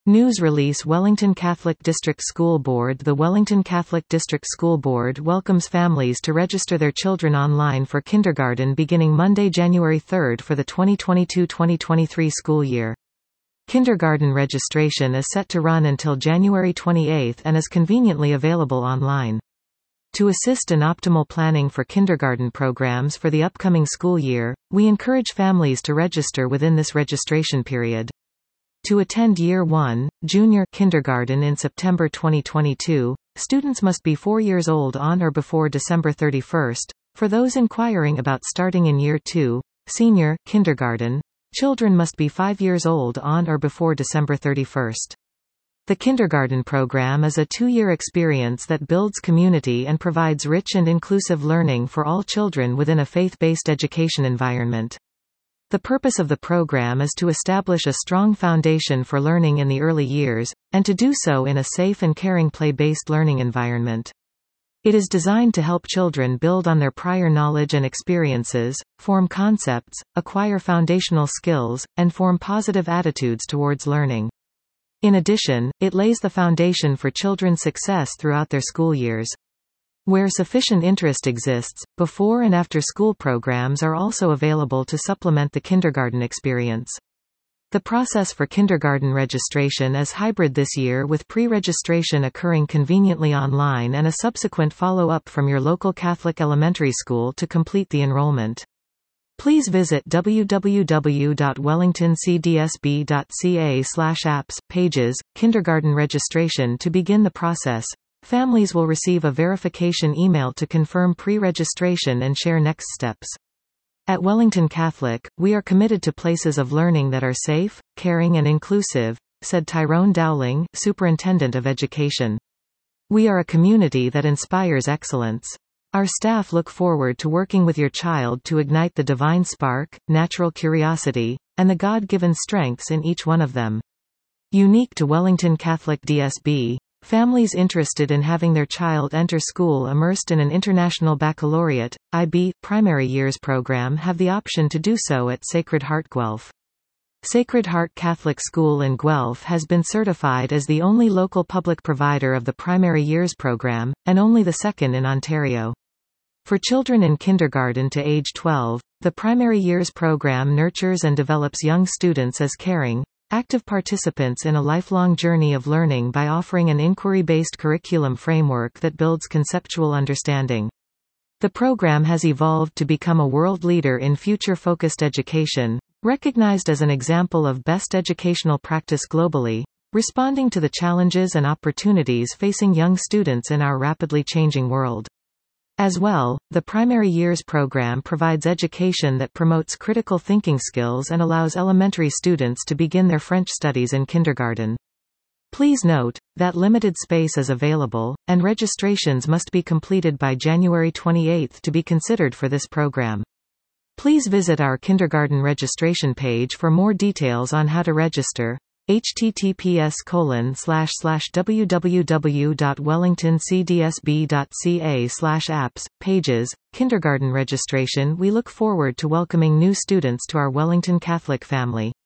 News release Wellington Catholic District School Board. The Wellington Catholic District School Board welcomes families to register their children online for kindergarten beginning Monday, January 3 for the 2022-2023 school year. Kindergarten registration is set to run until January 28 and is conveniently available online. To assist in optimal planning for kindergarten programs for the upcoming school year, we encourage families to register within this registration period. To attend Year 1, Junior Kindergarten in September 2022, students must be 4 years old on or before December 31. For those inquiring about starting in Year 2, Senior Kindergarten, children must be 5 years old on or before December 31. The kindergarten program is a 2-year experience that builds community and provides rich and inclusive learning for all children within a faith-based education environment. The purpose of the program is to establish a strong foundation for learning in the early years, and to do so in a safe and caring play-based learning environment. It is designed to help children build on their prior knowledge and experiences, form concepts, acquire foundational skills, and form positive attitudes towards learning. In addition, it lays the foundation for children's success throughout their school years. Where sufficient interest exists, before and after school programs are also available to supplement the kindergarten experience. The process for kindergarten registration is hybrid this year, with pre-registration occurring conveniently online and a subsequent follow-up from your local Catholic elementary school to complete the enrollment. Please visit www.wellingtoncdsb.ca/apps, pages, kindergarten registration to begin the process. Families will receive a verification email to confirm pre-registration and share next steps. At Wellington Catholic, we are committed to places of learning that are safe, caring and inclusive, said Tyrone Dowling, Superintendent of Education. We are a community that inspires excellence. Our staff look forward to working with your child to ignite the divine spark, natural curiosity, and the God-given strengths in each one of them. Unique to Wellington Catholic DSB, families interested in having their child enter school immersed in an International Baccalaureate, IB, primary years program have the option to do so at Sacred Heart Guelph. Sacred Heart Catholic School in Guelph has been certified as the only local public provider of the primary years program, and only the second in Ontario. For children in kindergarten to age 12, the primary years program nurtures and develops young students as caring, active participants in a lifelong journey of learning by offering an inquiry-based curriculum framework that builds conceptual understanding. The program has evolved to become a world leader in future-focused education, recognized as an example of best educational practice globally, responding to the challenges and opportunities facing young students in our rapidly changing world. As well, the primary years program provides education that promotes critical thinking skills and allows elementary students to begin their French studies in kindergarten. Please note that limited space is available, and registrations must be completed by January 28 to be considered for this program. Please visit our kindergarten registration page for more details on how to register. https://www.wellingtoncdsb.ca/apps, pages, kindergarten registration. We look forward to welcoming new students to our Wellington Catholic family.